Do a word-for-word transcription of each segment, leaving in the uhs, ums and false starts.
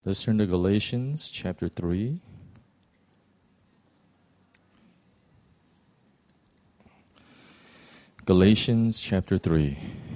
Let's turn to Galatians chapter three. Galatians chapter three.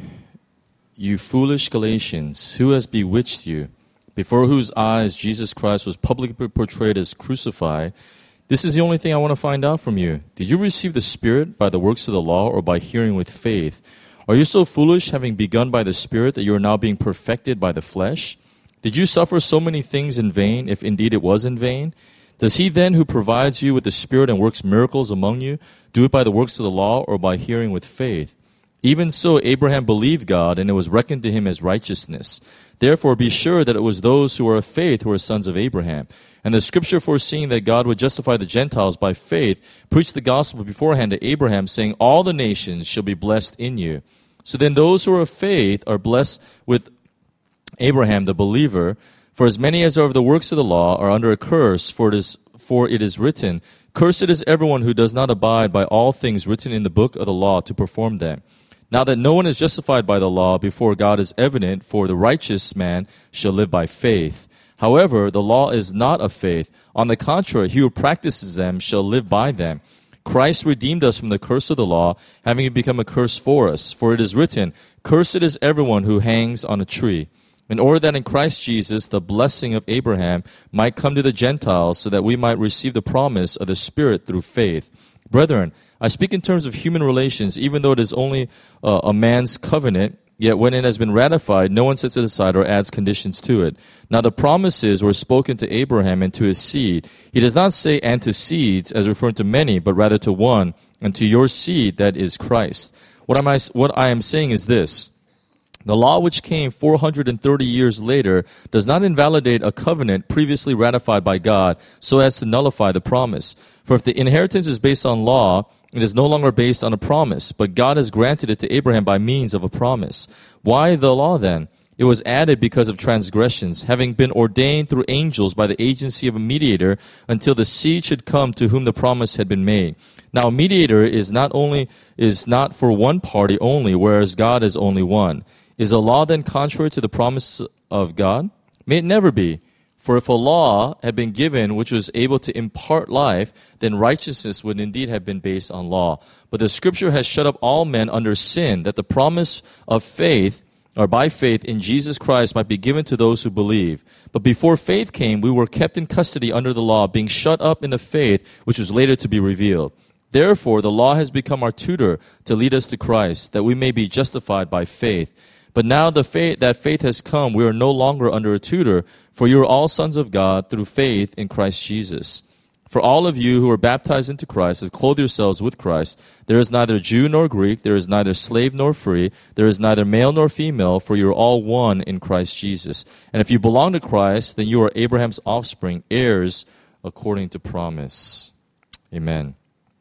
You foolish Galatians, who has bewitched you, before whose eyes Jesus Christ was publicly portrayed as crucified? This is the only thing I want to find out from you. Did you receive the Spirit by the works of the law or by hearing with faith? Are you so foolish, having begun by the Spirit, that you are now being perfected by the flesh? Did you suffer so many things in vain, if indeed it was in vain? Does he then who provides you with the Spirit and works miracles among you do it by the works of the law or by hearing with faith? Even so, Abraham believed God, and it was reckoned to him as righteousness. Therefore, be sure that it was those who are of faith who are sons of Abraham. And the Scripture, foreseeing that God would justify the Gentiles by faith, preached the gospel beforehand to Abraham, saying, all the nations shall be blessed in you. So then those who are of faith are blessed with Abraham the believer. For as many as are of the works of the law are under a curse, for it is, for it is written, cursed is everyone who does not abide by all things written in the book of the law to perform them. Now that no one is justified by the law before God is evident, for the righteous man shall live by faith. However, the law is not of faith. On the contrary, he who practices them shall live by them. Christ redeemed us from the curse of the law, having become a curse for us. For it is written, cursed is everyone who hangs on a tree, in order that in Christ Jesus the blessing of Abraham might come to the Gentiles, so that we might receive the promise of the Spirit through faith. Brethren, I speak in terms of human relations, even though it is only uh, a man's covenant, yet when it has been ratified, no one sets it aside or adds conditions to it. Now the promises were spoken to Abraham and to his seed. He does not say and to seeds, as referring to many, but rather to one, and to your seed, that is Christ. What am I, what I am saying is this. The law which came four hundred thirty years later does not invalidate a covenant previously ratified by God so as to nullify the promise. For if the inheritance is based on law, it is no longer based on a promise, but God has granted it to Abraham by means of a promise. Why the law then? It was added because of transgressions, having been ordained through angels by the agency of a mediator until the seed should come to whom the promise had been made. Now a mediator is not only is not for one party only, whereas God is only one. Is a law then contrary to the promise of God? May it never be. For if a law had been given which was able to impart life, then righteousness would indeed have been based on law. But the Scripture has shut up all men under sin, that the promise of faith, or by faith in Jesus Christ, might be given to those who believe. But before faith came, we were kept in custody under the law, being shut up in the faith which was later to be revealed. Therefore, the law has become our tutor to lead us to Christ, that we may be justified by faith. But now the faith, that faith has come, we are no longer under a tutor, for you are all sons of God through faith in Christ Jesus. For all of you who are baptized into Christ have clothed yourselves with Christ. There is neither Jew nor Greek, there is neither slave nor free, there is neither male nor female, for you are all one in Christ Jesus. And if you belong to Christ, then you are Abraham's offspring, heirs according to promise. Amen.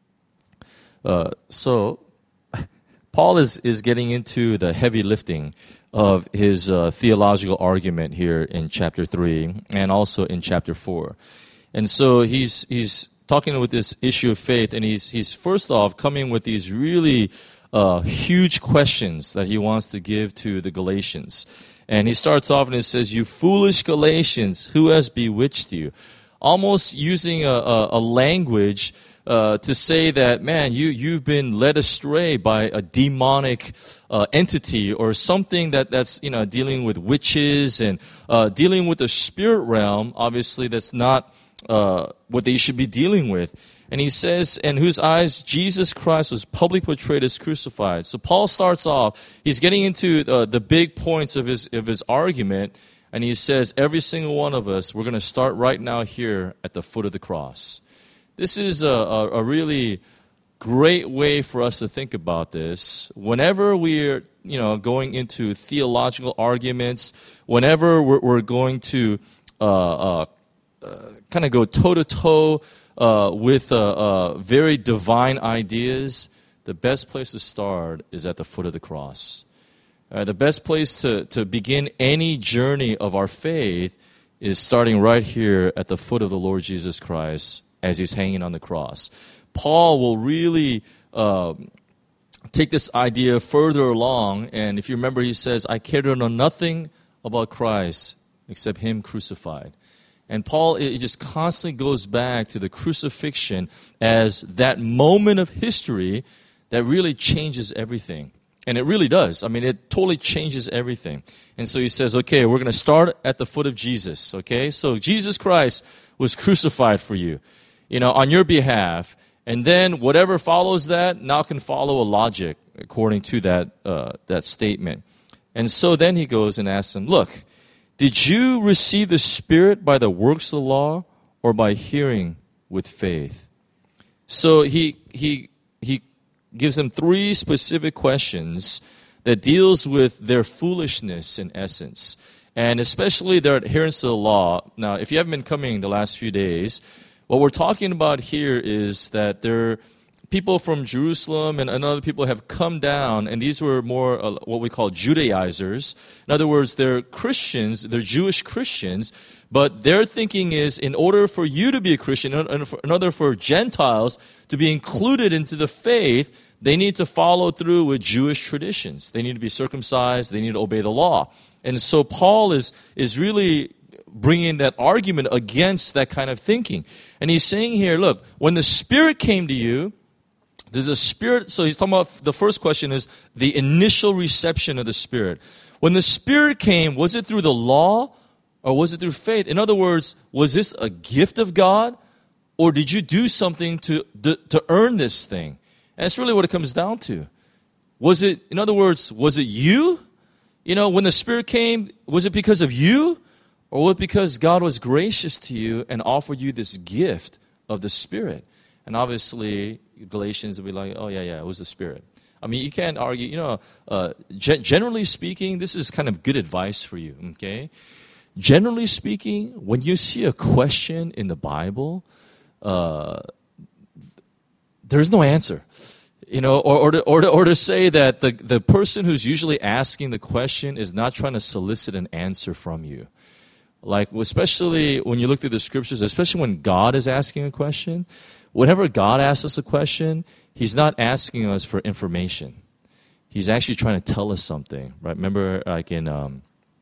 Uh, so... Paul is, is getting into the heavy lifting of his uh, theological argument here in chapter three and also in chapter four. And so he's he's talking with this issue of faith, and he's he's first off coming with these really uh, huge questions that he wants to give to the Galatians. And he starts off and he says, "You foolish Galatians, who has bewitched you?" Almost using a, a, a language Uh, to say that, man, you, you've been led astray by a demonic uh, entity or something that, that's, you know, dealing with witches and uh, dealing with the spirit realm, obviously that's not uh, what they should be dealing with. And he says, in whose eyes Jesus Christ was publicly portrayed as crucified. So Paul starts off, he's getting into uh, the big points of his, of his argument, and he says, every single one of us, we're going to start right now here at the foot of the cross. This is a, a, a really great way for us to think about this. Whenever we're, you know, going into theological arguments, whenever we're, we're going to uh, uh, uh, kind of go toe-to-toe uh, with uh, uh, very divine ideas, the best place to start is at the foot of the cross. Uh, the best place to, to begin any journey of our faith is starting right here at the foot of the Lord Jesus Christ, as he's hanging on the cross. Paul will really uh, take this idea further along, and if you remember, he says, I care to know nothing about Christ except him crucified. And Paul, it just constantly goes back to the crucifixion as that moment of history that really changes everything. And it really does. I mean, it totally changes everything. And so he says, okay, we're going to start at the foot of Jesus, okay? So Jesus Christ was crucified for you, you know, on your behalf. And then whatever follows that now can follow a logic according to that uh, that statement. And so then he goes and asks him, look, did you receive the Spirit by the works of the law or by hearing with faith? So he he he gives them three specific questions that deals with their foolishness in essence, and especially their adherence to the law. Now, if you haven't been coming the last few days, what we're talking about here is that there people from Jerusalem and, and other people have come down, and these were more uh, what we call Judaizers. In other words, they're Christians, they're Jewish Christians, but their thinking is in order for you to be a Christian, in order for Gentiles to be included into the faith, they need to follow through with Jewish traditions. They need to be circumcised, they need to obey the law. And so Paul is is really bringing that argument against that kind of thinking. And he's saying here, look, when the Spirit came to you, does the Spirit, so he's talking about, the first question is the initial reception of the Spirit. When the Spirit came, was it through the law or was it through faith? In other words, was this a gift of God or did you do something to, to, to earn this thing? And that's really what it comes down to. Was it, in other words, was it you? You know, when the Spirit came, was it because of you? Or was it because God was gracious to you and offered you this gift of the Spirit? And obviously, Galatians will be like, oh, yeah, yeah, it was the Spirit. I mean, you can't argue, you know, uh, ge- generally speaking, this is kind of good advice for you, okay? Generally speaking, when you see a question in the Bible, uh, there's no answer. You know, or, or, to, or, to, or to say that the, the person who's usually asking the question is not trying to solicit an answer from you. Like, especially when you look through the scriptures, especially when God is asking a question, whenever God asks us a question, He's not asking us for information. He's actually trying to tell us something, right? Remember, like in um,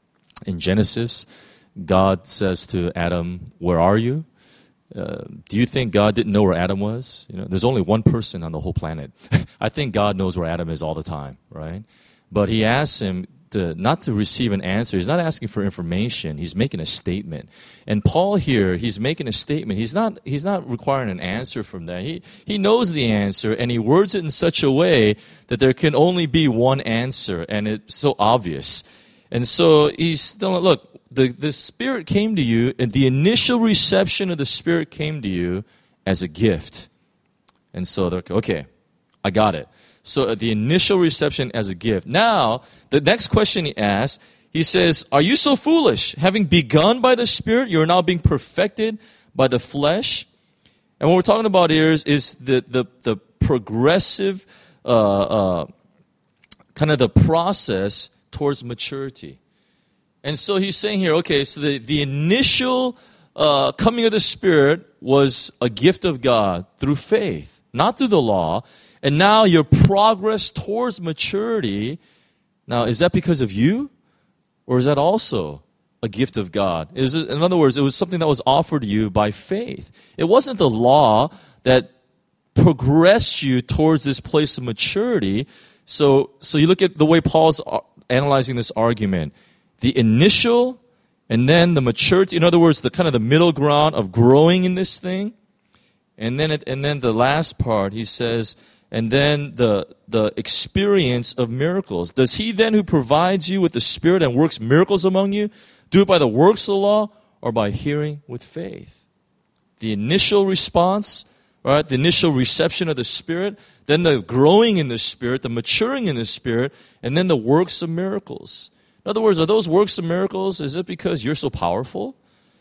in Genesis, God says to Adam, "Where are you?" Uh, do you think God didn't know where Adam was? You know, there's only one person on the whole planet. I think God knows where Adam is all the time, right? But He asks him to, not to receive an answer. He's not asking for information. He's making a statement. And Paul here, he's making a statement. He's not he's not requiring an answer from that. He he knows the answer, and he words it in such a way that there can only be one answer, and it's so obvious. And so he's telling, look, the, the Spirit came to you, and the initial reception of the Spirit came to you as a gift. And so they're like, okay, I got it. So the initial reception as a gift. Now, the next question he asks, he says, are you so foolish? Having begun by the Spirit, you're now being perfected by the flesh? And what we're talking about here is, is the, the, the progressive, uh, uh, kind of the process towards maturity. And so he's saying here, okay, so the, the initial uh, coming of the Spirit was a gift of God through faith, not through the law. And now your progress towards maturity, now is that because of you? Or is that also a gift of God? Is it, in other words, it was something that was offered to you by faith. It wasn't the law that progressed you towards this place of maturity. So, so you look at the way Paul's analyzing this argument. The initial and then the maturity, in other words, the kind of the middle ground of growing in this thing. And then it, and then the last part, he says, and then the the experience of miracles. Does he then who provides you with the Spirit and works miracles among you, do it by the works of the law or by hearing with faith? The initial response, right, the initial reception of the Spirit, then the growing in the Spirit, the maturing in the Spirit, and then the works of miracles. In other words, are those works of miracles, is it because you're so powerful?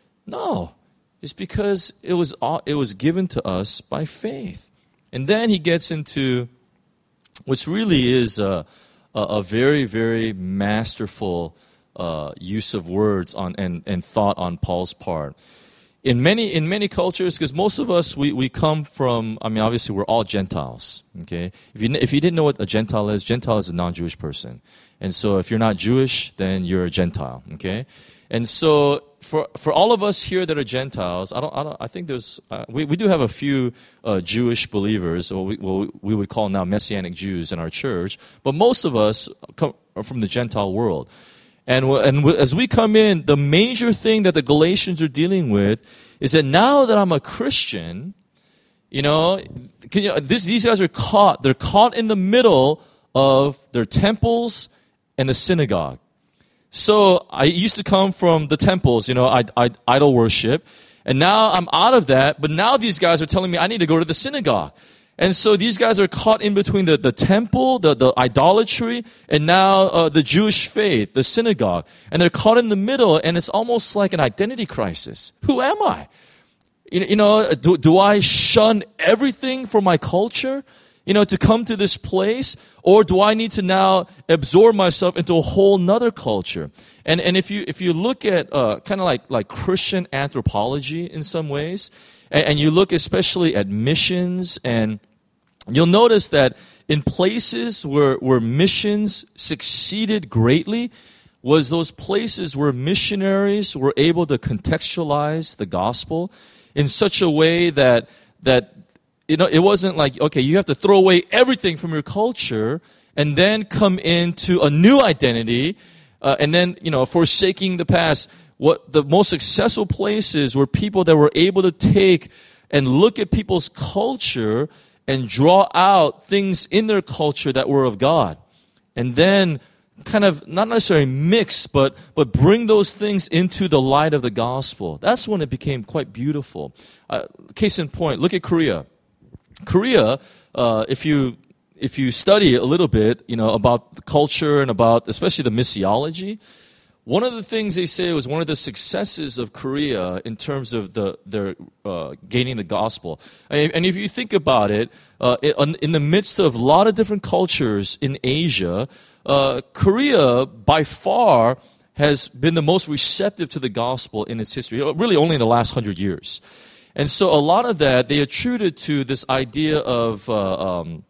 No. It's because it was it was given to us by faith. And then he gets into which really is a, a, a very, very masterful uh, use of words on and, and thought on Paul's part. in many in many cultures, because most of us we, we come from, I mean, obviously we're all Gentiles. Okay, if you if you didn't know what a Gentile is, Gentile is a non-Jewish person, and so if you're not Jewish, then you're a Gentile. Okay, and so for for all of us here that are Gentiles, I don't I don't I think there's uh, we we do have a few uh, Jewish believers, or we well, we would call now Messianic Jews in our church, but most of us come are from the Gentile world. And, and as we come in, the major thing that the Galatians are dealing with is that now that I'm a Christian, you know, can you, this, these guys are caught. They're caught in the middle of their temples and the synagogue. So I used to come from the temples, you know, I, I, idol worship. And now I'm out of that, but now these guys are telling me I need to go to the synagogue. And so these guys are caught in between the, the temple, the, the idolatry, and now uh, the Jewish faith, the synagogue. And they're caught in the middle, and it's almost like an identity crisis. Who am I? You, you know, do, do I shun everything from my culture, you know, to come to this place? Or do I need to now absorb myself into a whole nother culture? And and if you if you look at uh, kind of like, like Christian anthropology in some ways, and, and you look especially at missions, and you'll notice that in places where, where missions succeeded greatly was those places where missionaries were able to contextualize the gospel in such a way that that you know, it wasn't like, okay, you have to throw away everything from your culture and then come into a new identity, uh, and then, you know, forsaking the past. What the most successful places were people that were able to take and look at people's culture and draw out things in their culture that were of God. And then kind of, not necessarily mix, but but bring those things into the light of the gospel. That's when it became quite beautiful. Uh, case in point, look at Korea. Korea, uh, if you if you study a little bit, you know, about the culture and about especially the missiology, one of the things they say was one of the successes of Korea in terms of the their uh, gaining the gospel. And if you think about it, uh, in the midst of a lot of different cultures in Asia, uh, Korea by far has been the most receptive to the gospel in its history. Really, only in the last hundred years. And so a lot of that they attributed to this idea of uh, um,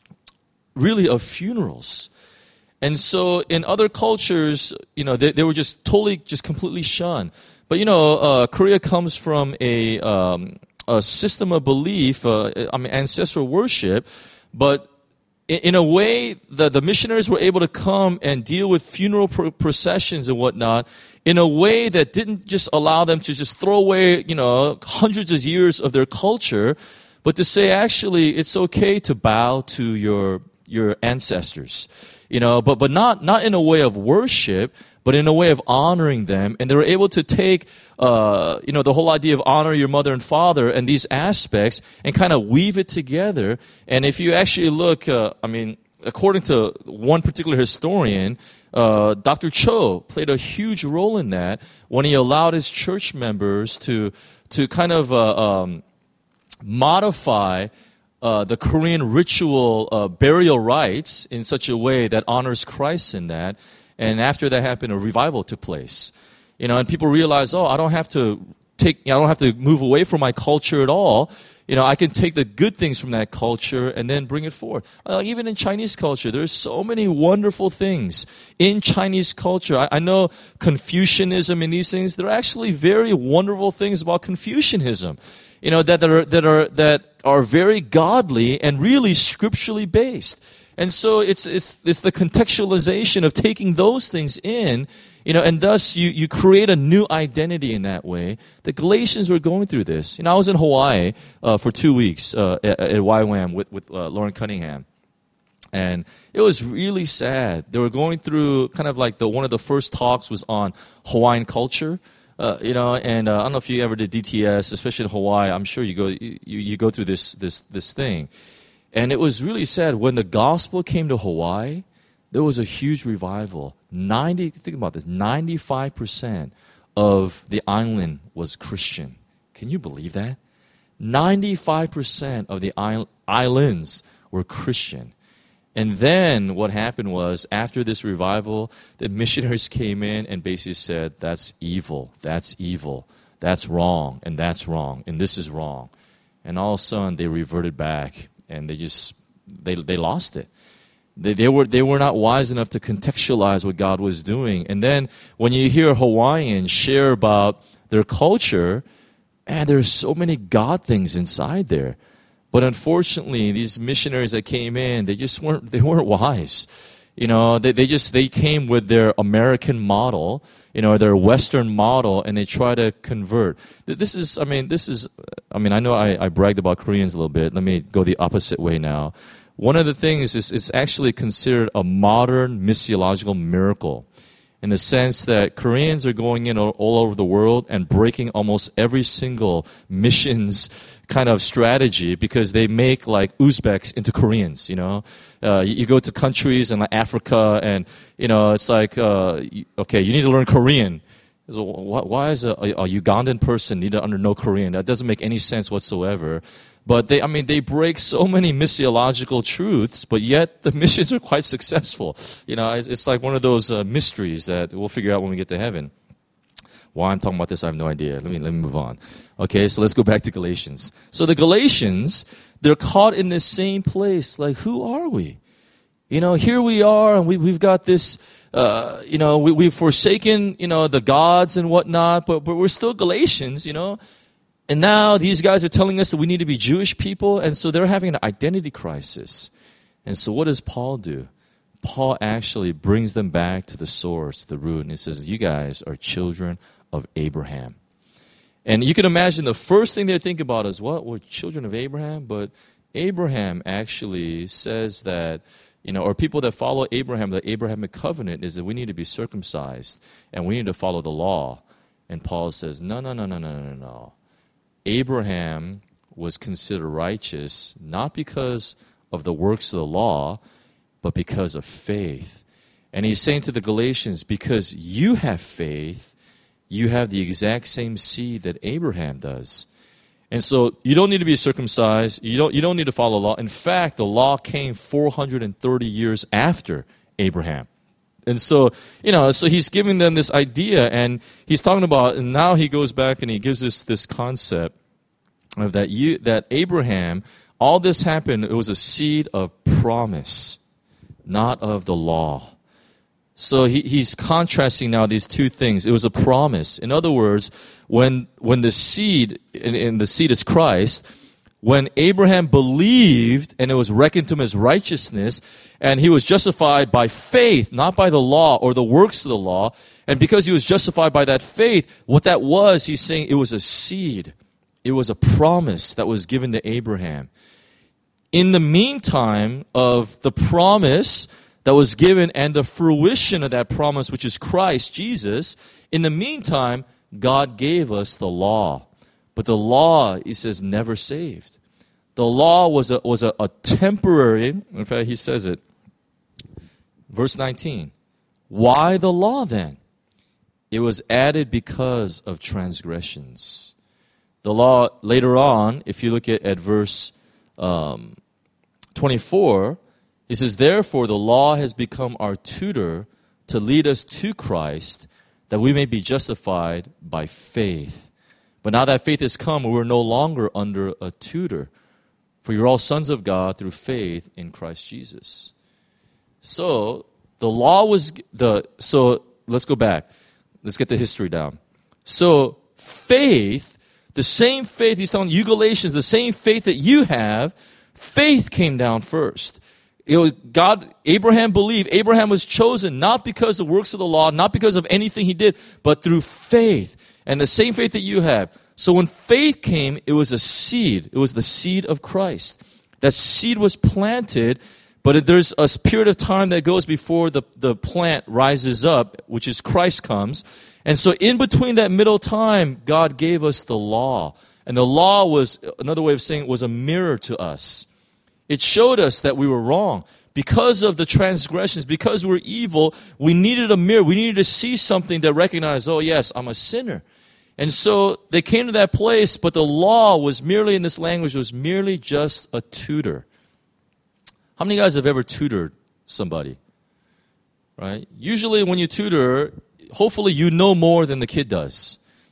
really of funerals. And so in other cultures, you know, they, they were just totally, just completely shunned. But, you know, uh, Korea comes from a, um, a system of belief, uh, I mean, ancestral worship, but in, in a way, the, the missionaries were able to come and deal with funeral pro- processions and whatnot in a way that didn't just allow them to just throw away, you know, hundreds of years of their culture, but to say, actually, it's okay to bow to your your ancestors. You know, but but not not in a way of worship, but in a way of honoring them. And they were able to take, uh, you know, the whole idea of honor your mother and father and these aspects and kind of weave it together. And if you actually look, uh, I mean, according to one particular historian, uh, Doctor Cho played a huge role in that when he allowed his church members to to kind of uh, um, modify Uh, the Korean ritual uh, burial rites in such a way that honors Christ in that. And after that happened, a revival took place. You know, and people realized, oh, I don't have to take, I don't have to move away from my culture at all. You know, I can take the good things from that culture and then bring it forth. Uh, even in Chinese culture, there's so many wonderful things in Chinese culture. I, I know Confucianism and these things, there are actually very wonderful things about Confucianism. You know, that are that are that are very godly and really scripturally based. And so it's it's it's the contextualization of taking those things in, you know, and thus you, you create a new identity in that way. The Galatians were going through this. You know, I was in Hawaii uh, for two weeks uh, at, at Y WAM with with uh, Lauren Cunningham, and it was really sad. They were going through kind of like the one of the first talks was on Hawaiian culture. Uh, you know, and uh, I don't know if you ever did D T S, especially in Hawaii. I'm sure you go you, you go through this this this thing, and it was really sad when the gospel came to Hawaii. There was a huge revival. Ninety think about this. Ninety-five percent of the island was Christian. Can you believe that? Ninety-five percent of the islands were Christian. And then what happened was, after this revival, the missionaries came in and basically said, that's evil, that's evil. that's wrong, and that's wrong, and this is wrong. And all of a sudden, they reverted back, and they just, they they lost it. They, they were they were not wise enough to contextualize what God was doing. And then when you hear Hawaiians share about their culture, and there's so many God things inside there. But unfortunately, these missionaries that came in, they just weren't they weren't wise. You know, they, they just they came with their American model, you know, their Western model, and they try to convert. This is, I mean, this is, I mean, I know I, I bragged about Koreans a little bit. Let me go the opposite way now. One of the things is it's actually considered a modern missiological miracle, in the sense that Koreans are going in all, all over the world and breaking almost every single missions kind of strategy, because they make like Uzbeks into Koreans, you know. Uh, you, you go to countries in like Africa and, you know, it's like, uh, okay, you need to learn Korean. So why is a, a Ugandan person need to under know Korean? That doesn't make any sense whatsoever. But they, I mean, they break so many missiological truths, but yet the missions are quite successful. You know, it's, it's like one of those uh, mysteries that we'll figure out when we get to heaven. Why I'm talking about this, I have no idea. Let me let me move on. Okay, so let's go back to Galatians. So the Galatians, they're caught in this same place. Like, who are we? You know, here we are, and we, we've got this, uh, you know, we, we've forsaken, you know, the gods and whatnot, but, but we're still Galatians, you know. And now these guys are telling us that we need to be Jewish people, and so they're having an identity crisis. And so what does Paul do? Paul actually brings them back to the source, the root, and he says, you guys are children of Abraham. And you can imagine the first thing they think about is, what? We're children of Abraham? But Abraham actually says that, you know, or people that follow Abraham, the Abrahamic covenant is that we need to be circumcised and we need to follow the law. And Paul says, no, no, no, no, no, no, no. Abraham was considered righteous not because of the works of the law, but because of faith. And he's saying to the Galatians, because you have faith, you have the exact same seed that Abraham does. And so you don't need to be circumcised. You don't, you don't need to follow the law. In fact, the law came four hundred thirty years after Abraham. And so, you know, so he's giving them this idea, and he's talking about, and now he goes back and he gives us this concept of that you, that Abraham, all this happened, it was a seed of promise, not of the law. So he, he's contrasting now these two things. It was a promise. In other words, when when the seed, and, and the seed is Christ, when Abraham believed and it was reckoned to him as righteousness, and he was justified by faith, not by the law or the works of the law, and because he was justified by that faith, what that was, he's saying it was a seed. It was a promise that was given to Abraham. In the meantime of the promise that was given and the fruition of that promise, which is Christ Jesus, in the meantime, God gave us the law. But the law, he says, never saved. The law was a, was a, a temporary, in fact, he says it, verse nineteen. Why the law then? It was added because of transgressions. The law, later on, if you look at, at verse um, twenty-four, he says, therefore the law has become our tutor to lead us to Christ, that we may be justified by faith. But now that faith has come, we're no longer under a tutor. For you're all sons of God through faith in Christ Jesus. So the law was the so let's go back. Let's get the history down. So faith, the same faith, he's telling you Galatians, the same faith that you have, faith came down first. It was God, Abraham believed. Abraham was chosen not because of works of the law, not because of anything he did, but through faith. And the same faith that you have. So when faith came, it was a seed. It was the seed of Christ. That seed was planted, but there's a period of time that goes before the, the plant rises up, which is Christ comes. And so in between that middle time, God gave us the law. And the law was, another way of saying it, was a mirror to us. It showed us that we were wrong. Because of the transgressions, because we're evil, we needed a mirror. We needed to see something that recognized, oh yes, I'm a sinner. And so they came to that place, but the law was merely, in this language, was merely just a tutor. How many of you guys have ever tutored somebody? Right? Usually when you tutor, hopefully you know more than the kid does.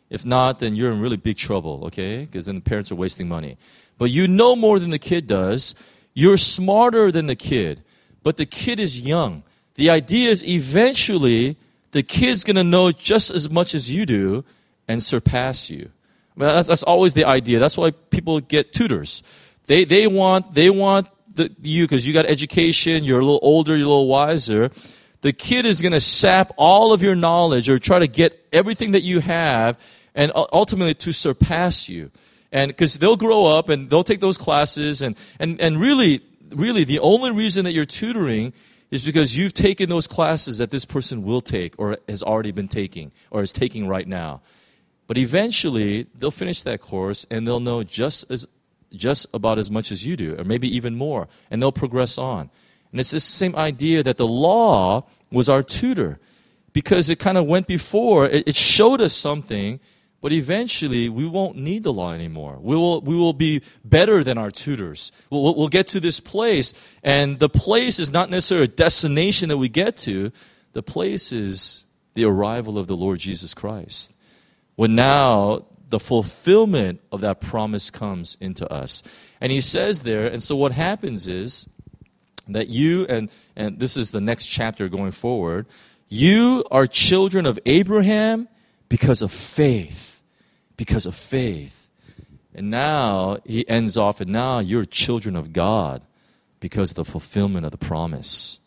If not, then you're in really big trouble, okay? Because then the parents are wasting money. But you know more than the kid does. You're smarter than the kid. But the kid is young. The idea is eventually the kid's going to know just as much as you do and surpass you. I mean, that's, that's always the idea. That's why people get tutors. They they want they want the, you, because you got education, you're a little older, you're a little wiser. The kid is going to sap all of your knowledge or try to get everything that you have and ultimately to surpass you. And because they'll grow up and they'll take those classes and, and, and really, really the only reason that you're tutoring is because you've taken those classes that this person will take or has already been taking or is taking right now. But eventually, they'll finish that course and they'll know just as just about as much as you do, or maybe even more, and they'll progress on. And it's this same idea that the law was our tutor because it kind of went before. It, it showed us something, but eventually we won't need the law anymore. We will we will be better than our tutors. We'll, we'll get to this place, and the place is not necessarily a destination that we get to. The place is the arrival of the Lord Jesus Christ. When now the fulfillment of that promise comes into us. And he says there, and so what happens is that you, and, and this is the next chapter going forward, you are children of Abraham because of faith. Because of faith. And now he ends off, and now you're children of God because of the fulfillment of the promise.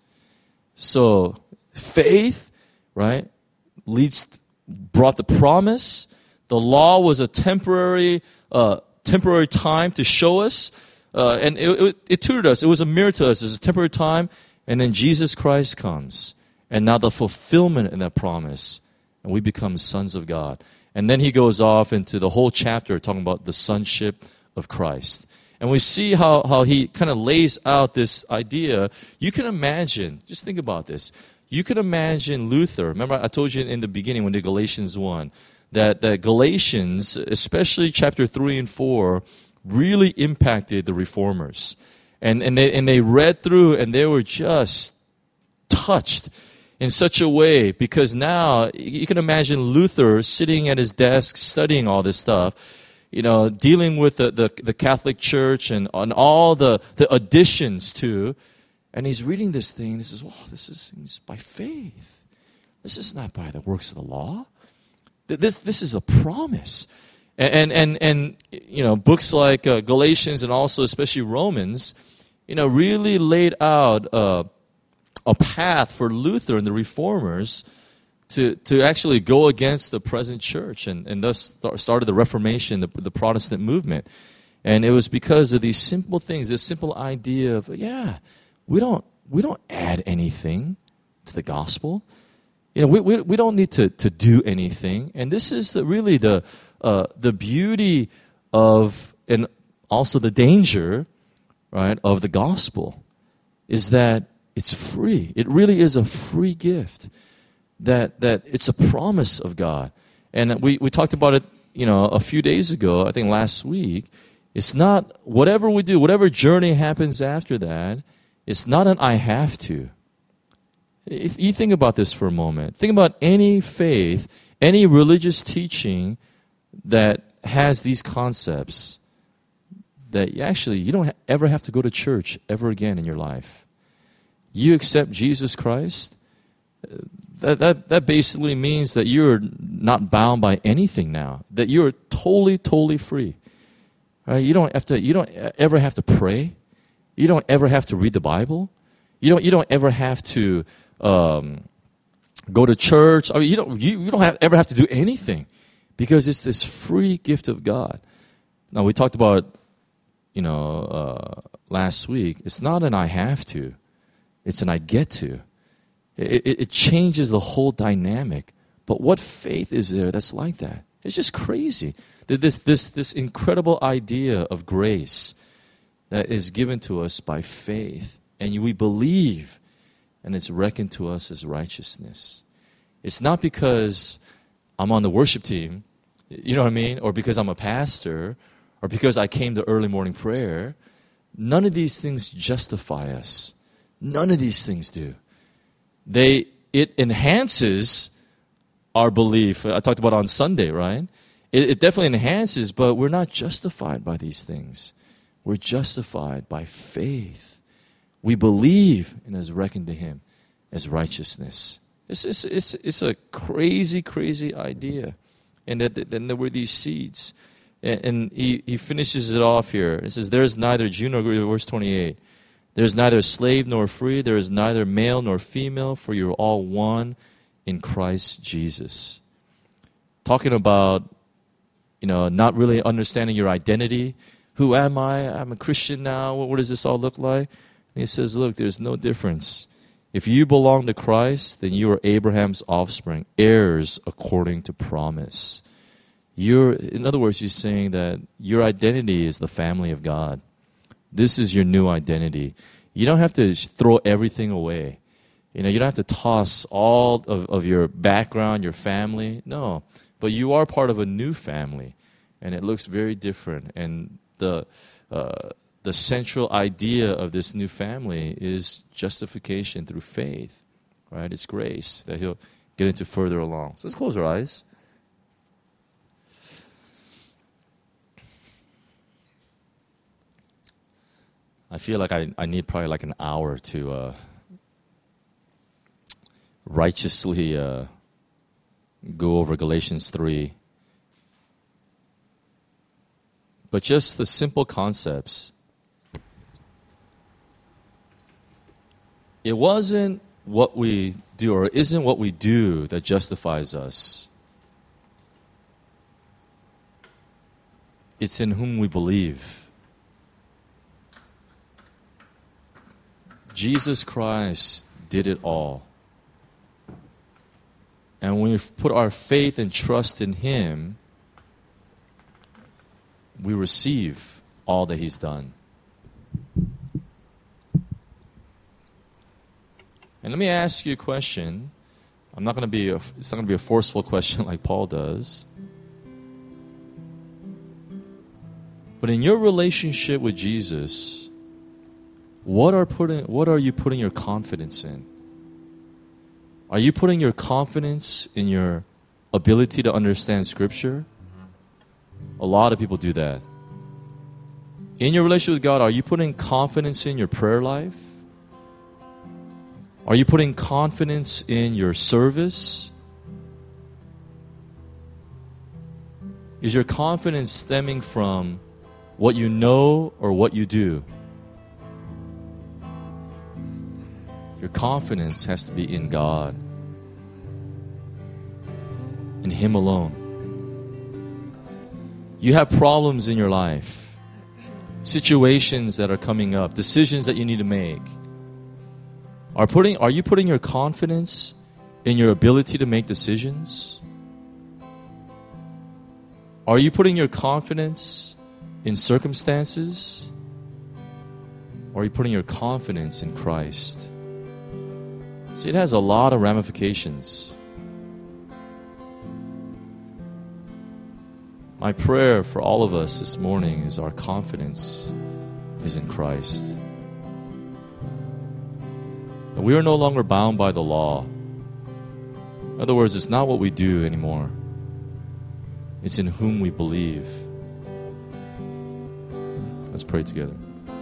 So faith, right, leads, brought the promise. The law was a temporary, uh, temporary time to show us, uh, and it, it, it tutored us. It was a mirror to us. It was a temporary time, and then Jesus Christ comes, and now the fulfillment in that promise, and we become sons of God. And then he goes off into the whole chapter talking about the sonship of Christ. And we see how, how he kind of lays out this idea. You can imagine, just think about this. You can imagine Luther. Remember I told you in the beginning when the Galatians one, that, that Galatians, especially chapter three and four, really impacted the reformers. And, and, they, and they read through and they were just touched in such a way, because now you can imagine Luther sitting at his desk studying all this stuff, you know, dealing with the, the, the Catholic Church and on all the, the additions to, and he's reading this thing and he says, well, this is, this is by faith. This is not by the works of the law. This, this is a promise. And, and, and, you know, books like uh, Galatians and also especially Romans, you know, really laid out uh, a path for Luther and the reformers to, to actually go against the present church, and, and thus started the Reformation, the, the Protestant movement. And it was because of these simple things, this simple idea of, yeah, we don't, we don't add anything to the gospel. You know, we, we, we don't need to, to do anything. And this is the, really the, uh, the beauty of, and also the danger, right, of the gospel, is that it's free. It really is a free gift. That that it's a promise of God. And we, we talked about it, you know, a few days ago, I think last week. It's not, whatever we do, whatever journey happens after that, it's not an I have to. If you think about this for a moment. Think about any faith, any religious teaching that has these concepts, that you actually, you don't ever have to go to church ever again in your life. You accept Jesus Christ, that, that, that basically means that you're not bound by anything now, that you're totally, totally free. Right? You don't have to, you don't ever have to pray. You don't ever have to read the Bible. You don't, you don't ever have to um, go to church. I mean, you don't, you, you don't have, ever have to do anything, because it's this free gift of God. Now, we talked about, you know, uh, last week. It's not an I have to. It's an I get to. It, it, it changes the whole dynamic. But what faith is there that's like that? It's just crazy. This, this, this incredible idea of grace that is given to us by faith. And we believe, and it's reckoned to us as righteousness. It's not because I'm on the worship team, you know what I mean? Or because I'm a pastor, or because I came to early morning prayer. None of these things justify us. None of these things do. They, it enhances our belief. I talked about on Sunday, right? It, it definitely enhances, but we're not justified by these things. We're justified by faith. We believe and is reckoned to him as righteousness. It's, it's, it's, it's a crazy, crazy idea. And that, that then there were these seeds. And, and he, he finishes it off here. It says, there is neither Jew nor Greek, verse twenty-eight. There is neither slave nor free. There is neither male nor female, for you're all one in Christ Jesus. Talking about, you know, not really understanding your identity. Who am I? I'm a Christian now. What, what does this all look like? And he says, look, there's no difference. If you belong to Christ, then you are Abraham's offspring, heirs according to promise. You're, in other words, he's saying that your identity is the family of God. This is your new identity. You don't have to throw everything away. You know, you don't have to toss all of, of your background, your family. No, but you are part of a new family, and it looks very different. And the uh, the central idea of this new family is justification through faith, right? It's grace that he'll get into further along. So let's close our eyes. I feel like I, I need probably like an hour to uh, righteously uh, go over Galatians three. But just the simple concepts. It wasn't what we do, or isn't what we do that justifies us. It's in whom we believe. Jesus Christ did it all. And when we put our faith and trust in him, we receive all that he's done. And let me ask you a question. I'm not going to be a, it's not going to be a forceful question like Paul does. But in your relationship with Jesus, What are putting? What are you putting your confidence in? Are you putting your confidence in your ability to understand Scripture? A lot of people do that. In your relationship with God, are you putting confidence in your prayer life? Are you putting confidence in your service? Is your confidence stemming from what you know or what you do? Your confidence has to be in God, in him alone. You have problems in your life, situations that are coming up, decisions that you need to make. Are putting are you putting your confidence in your ability to make decisions? Are you putting your confidence in circumstances? Or are you putting your confidence in Christ? See, it has a lot of ramifications. My prayer for all of us this morning is our confidence is in Christ. And we are no longer bound by the law. In other words, it's not what we do anymore. It's in whom we believe. Let's pray together.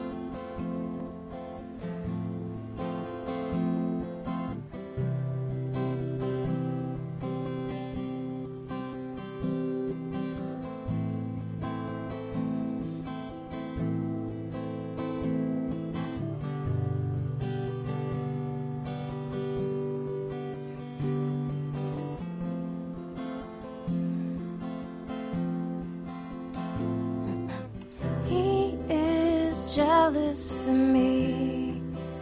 Jealous for me.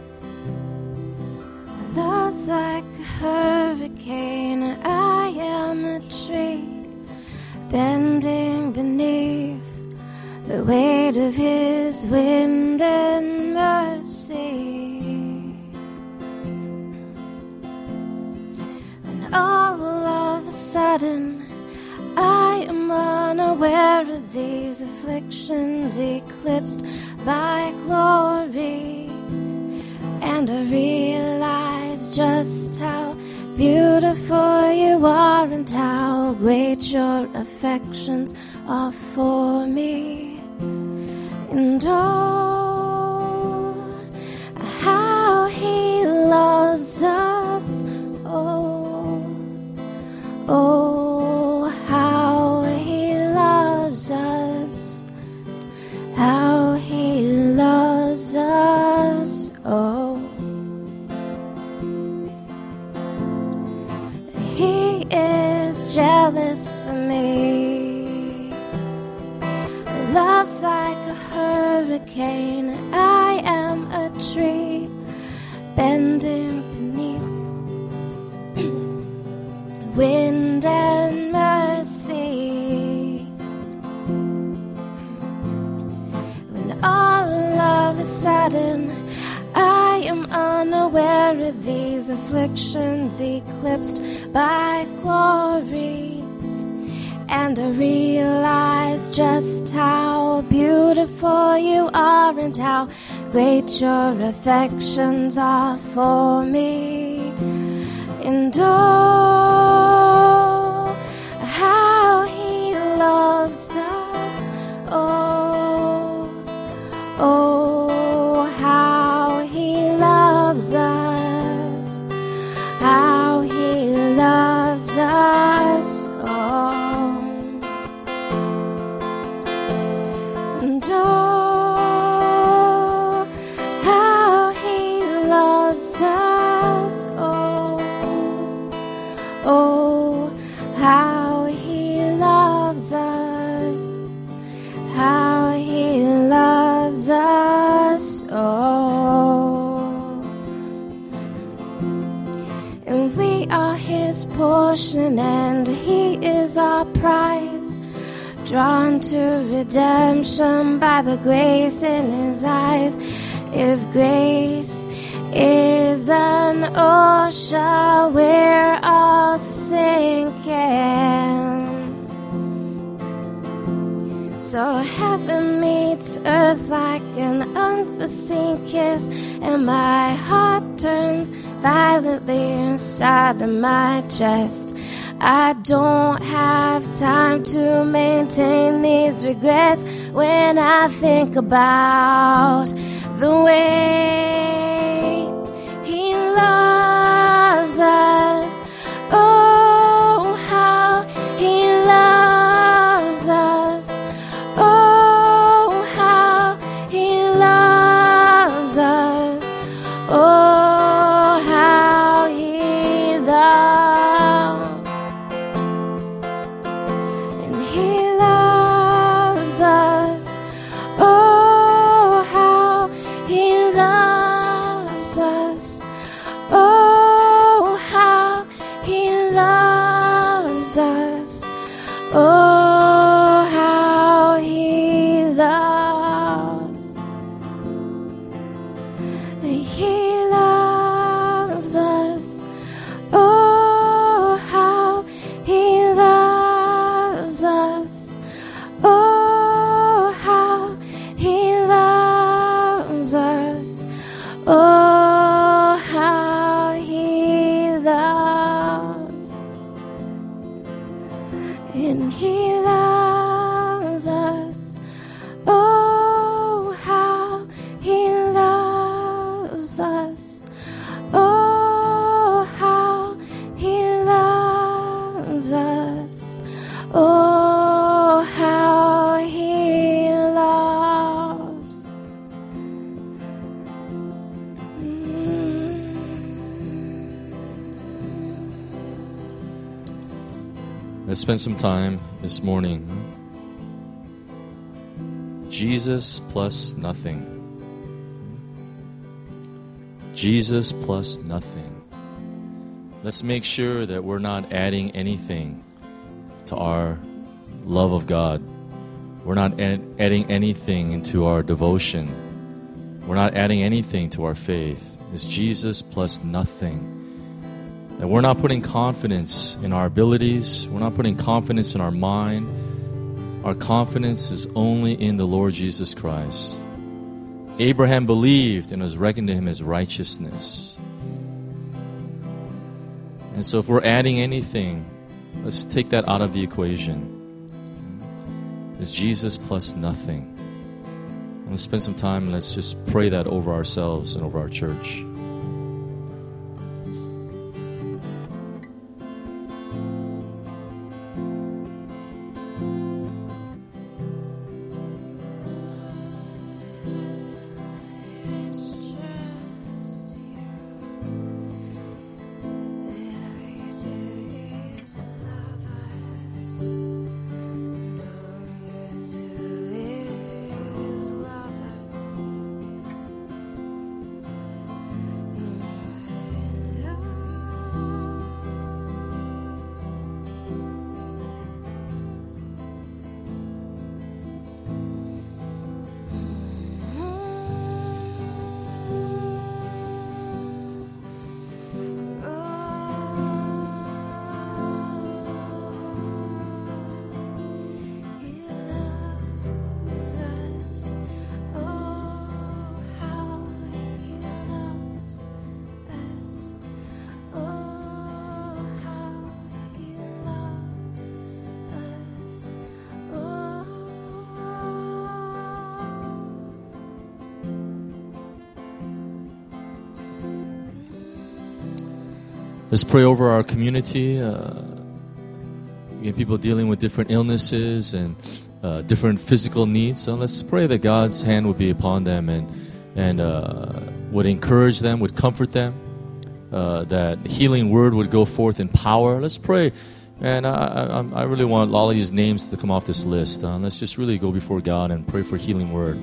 Love's like a hurricane. I am a tree bending beneath the weight of his wind and mercy. And all of a sudden I am unaware of these afflictions eclipsed by glory, and I realize just how beautiful you are and how great your affections are for me. And oh, how he loves us. Oh, oh, how he loves us. How he loves us. Oh, he is jealous for me. Love's like a hurricane. I am a tree bending beneath wind and mercy. When all of a sudden I am unaware of these afflictions eclipsed by glory, and I realize just how beautiful you are and how great your affections are for me. And oh, how he loves us. Oh, oh, how he loves us. How he loves us. Oh, and oh, how he loves us. Oh, oh, how he loves us. How he loves us. Oh, and we are his portion and he is our prize, drawn to redemption by the grace in his eyes. If grace is an ocean, we're all sinking. So heaven meets earth like an unforeseen kiss, and my heart turns violently inside of my chest. I don't have time to maintain these regrets when I think about the way he loves us. Oh, how he loves us. Oh, how he loves us. Oh, how he loves. And he loves us. Oh, how he loves us. Oh, how he loves us. Oh, how he loves. He loves us. Oh, how he loves us. Oh, how he loves us. Oh, how he loves. And he loves us. Oh, how he loves us. Oh, how he loves us. Oh, how he loves. Let's spend some time this morning. Jesus plus nothing. Jesus plus nothing. Let's make sure that we're not adding anything to our love of God. We're not ad- adding anything into our devotion. We're not adding anything to our faith. It's Jesus plus nothing. That we're not putting confidence in our abilities. We're not putting confidence in our mind. Our confidence is only in the Lord Jesus Christ. Abraham believed and was reckoned to him as righteousness. And so if we're adding anything, let's take that out of the equation. It's Jesus plus nothing. And let's spend some time and let's just pray that over ourselves and over our church. Let's pray over our community. Uh, we have people dealing with different illnesses and uh, different physical needs. So let's pray that God's hand would be upon them and and uh, would encourage them, would comfort them. Uh, that healing word would go forth in power. Let's pray. And I, I, I really want all of these names to come off this list. Uh, let's just really go before God and pray for healing word.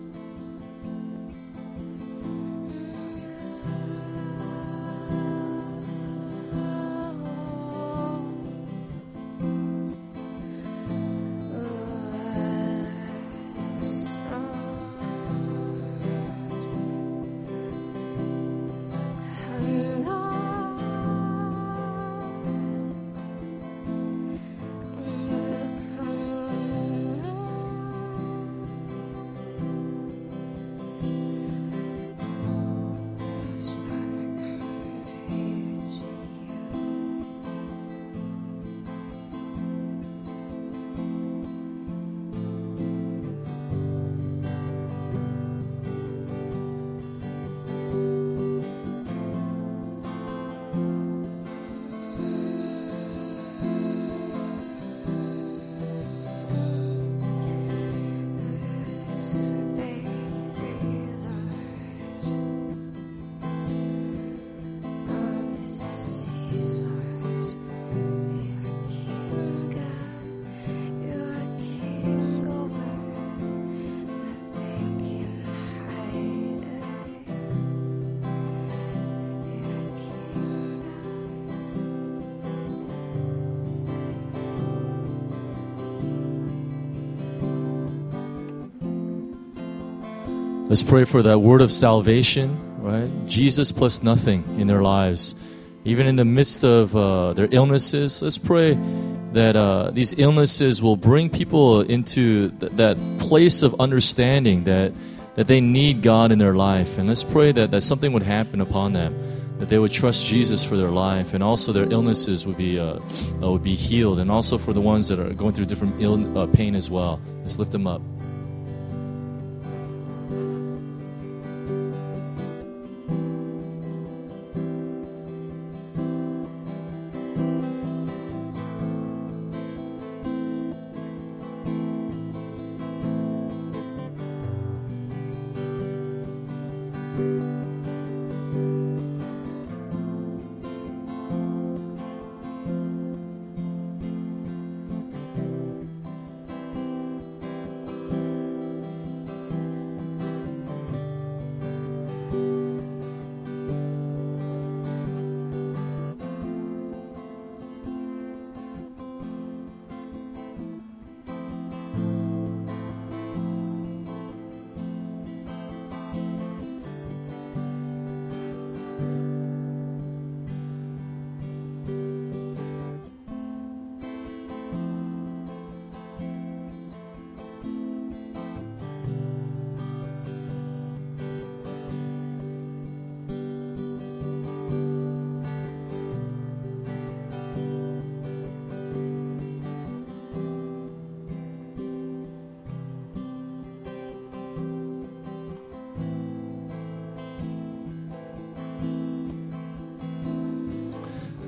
Let's pray for that word of salvation, right? Jesus plus nothing in their lives. Even in the midst of uh, their illnesses, let's pray that uh, these illnesses will bring people into th- that place of understanding that that they need God in their life. And let's pray that, that something would happen upon them, that they would trust Jesus for their life, and also their illnesses would be uh, uh, would be healed, and also for the ones that are going through different ill, uh, pain as well. Let's lift them up.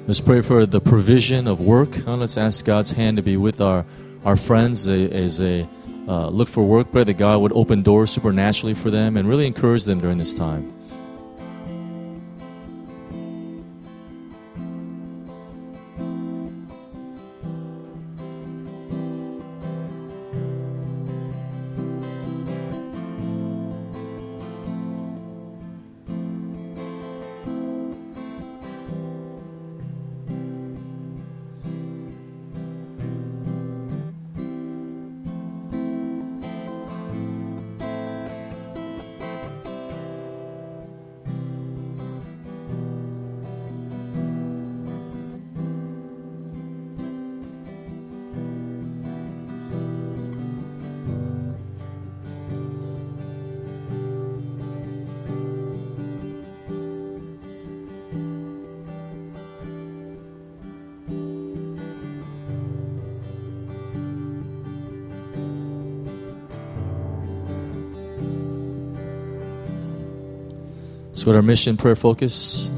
Let's pray for the provision of work. Uh, let's ask God's hand to be with our, our friends as they uh, look for work. Pray that God would open doors supernaturally for them and really encourage them during this time. Let's go to our mission prayer focus.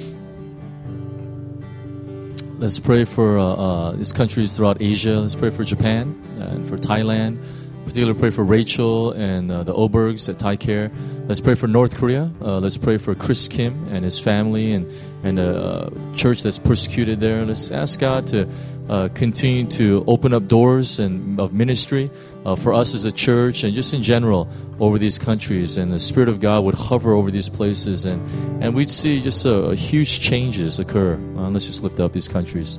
Let's pray for uh, uh, these countries throughout Asia. Let's pray for Japan and for Thailand. Particularly pray for Rachel and uh, the Obergs at Thai Care. Let's pray for North Korea. Uh, let's pray for Chris Kim and his family and, and the uh, church that's persecuted there. Let's ask God to uh, continue to open up doors and of ministry uh, for us as a church and just in general over these countries. And the Spirit of God would hover over these places and, and we'd see just a, a huge changes occur. Uh, let's just lift up these countries.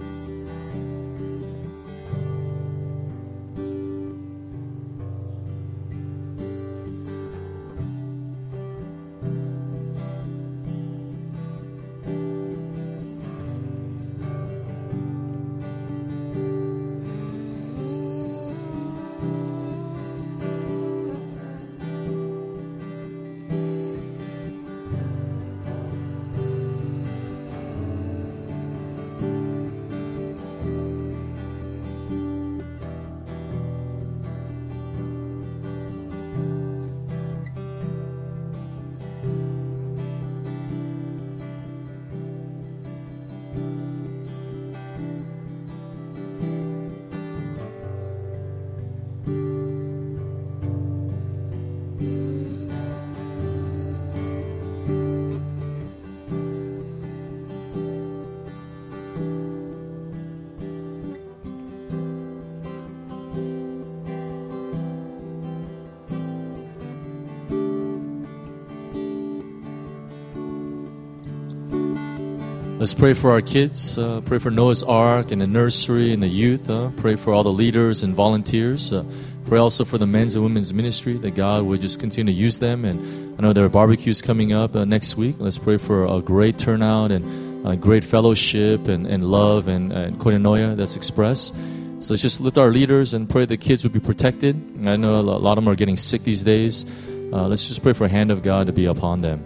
Let's pray for our kids. Uh, pray for Noah's Ark and the nursery and the youth. Uh, pray for all the leaders and volunteers. Uh, pray also for the men's and women's ministry, that God would just continue to use them. And I know there are barbecues coming up uh, next week. Let's pray for a great turnout and uh, great fellowship and, and love and, and koinonia that's expressed. So let's just lift our leaders and pray the kids would be protected. I know a lot of them are getting sick these days. Uh, let's just pray for a hand of God to be upon them.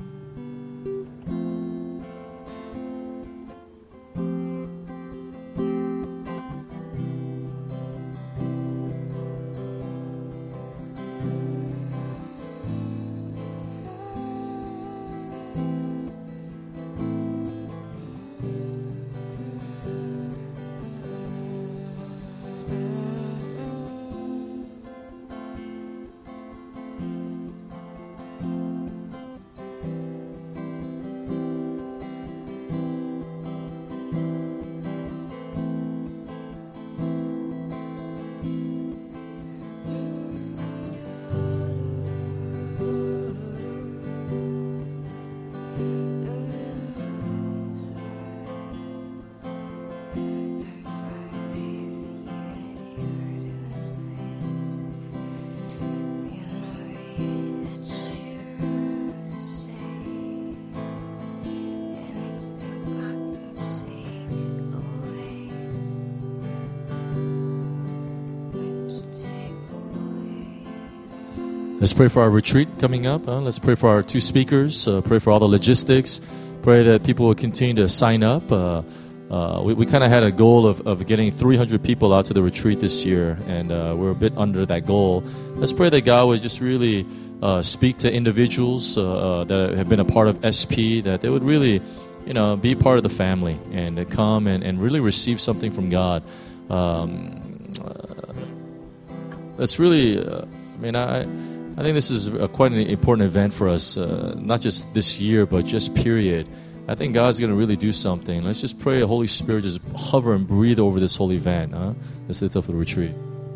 Let's pray for our retreat coming up. Uh, let's pray for our two speakers. Uh, pray for all the logistics. Pray that people will continue to sign up. Uh, uh, we we kind of had a goal of, of getting three hundred people out to the retreat this year, and uh, we're a bit under that goal. Let's pray that God would just really uh, speak to individuals uh, uh, that have been a part of S P, that they would really you know, be part of the family and to come and, and really receive something from God. Um, uh, that's really, uh, I mean, I I think this is a, quite an important event for us, uh, not just this year, but just period. I think God's going to really do something. Let's just pray the Holy Spirit just hover and breathe over this whole event. Huh? Let's lift up the retreat.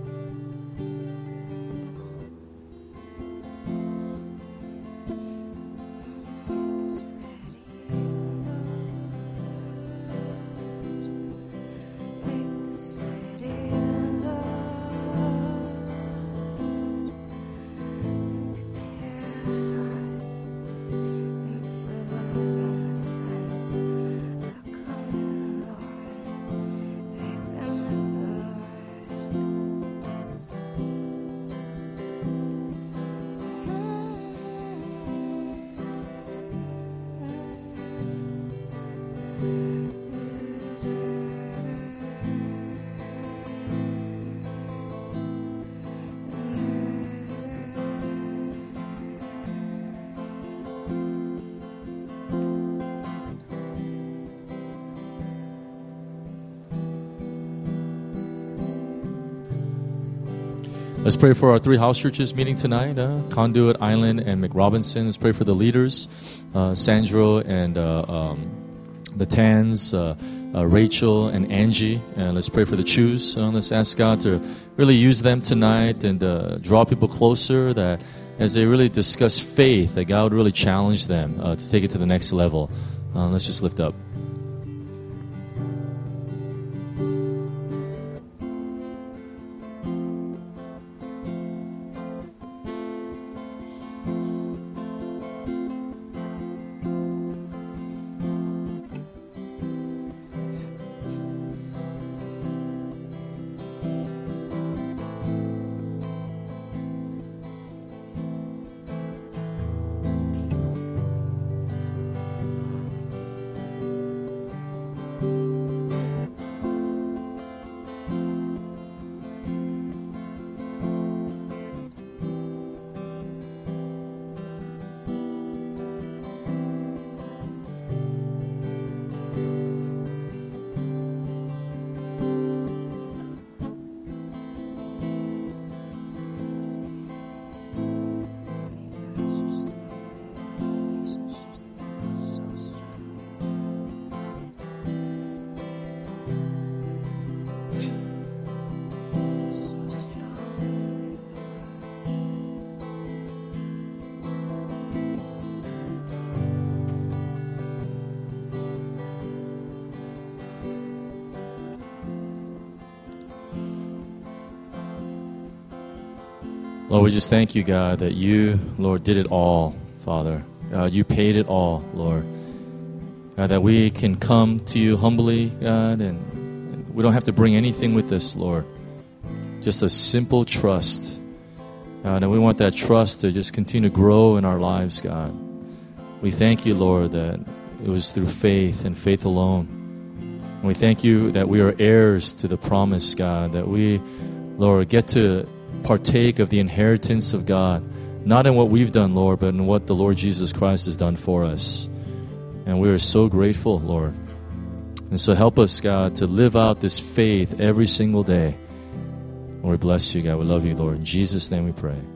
Let's pray for our three house churches meeting tonight, uh, Conduit, Island, and McRobinson. Let's pray for the leaders, uh, Sandro and uh, um, the Tans, uh, uh, Rachel and Angie. And let's pray for the Chews. Uh, let's ask God to really use them tonight and uh, draw people closer, that as they really discuss faith, that God would really challenge them uh, to take it to the next level. Uh, let's just lift up. Lord, we just thank you, God, that you, Lord, did it all, Father. God, you paid it all, Lord. God, that we can come to you humbly, God, and, and we don't have to bring anything with us, Lord. Just a simple trust. God, and we want that trust to just continue to grow in our lives, God. We thank you, Lord, that it was through faith and faith alone. And we thank you that we are heirs to the promise, God, that we, Lord, get to partake of the inheritance of God, not in what we've done, Lord, but in what the Lord Jesus Christ has done for us. And we are so grateful, Lord. And so help us, God, to live out this faith every single day. And we bless you, God. We love you, Lord. In Jesus' name we pray.